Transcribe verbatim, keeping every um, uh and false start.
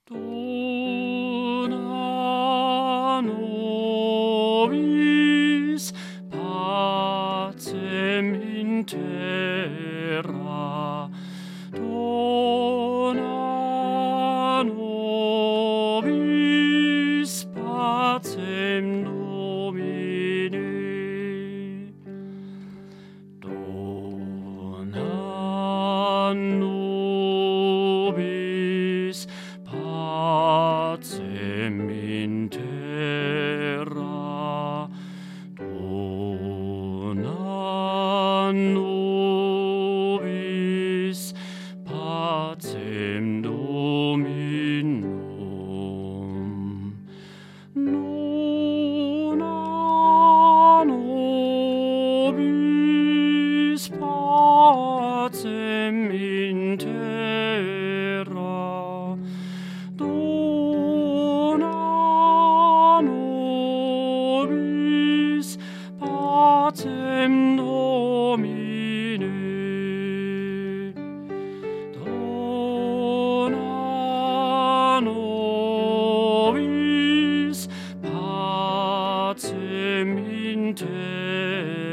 Dona nobis pacem in terra, dona nobis pacem Domine. Dona nobis pacem in terra, dona nobis pacem Dominum. Dona nobis pacem in terra, dona nobis pacem Domine. Dona nobis pacem in terra,